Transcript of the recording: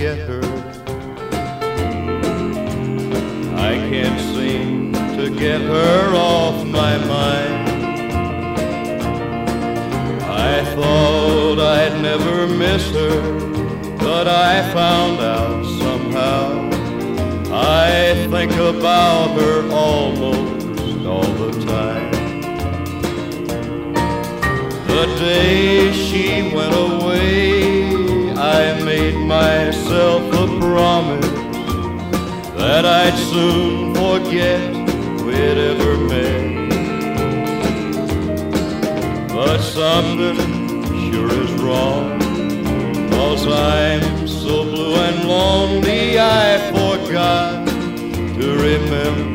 forget her. I can't seem to get her off my mind. I thought I'd never miss her, but I found out somehow. I think about her almost all the time. The day she went away, I made myself a promise that I'd soon forget we'd ever met. But something sure is wrong, 'cause I'm so blue and lonely I forgot to remember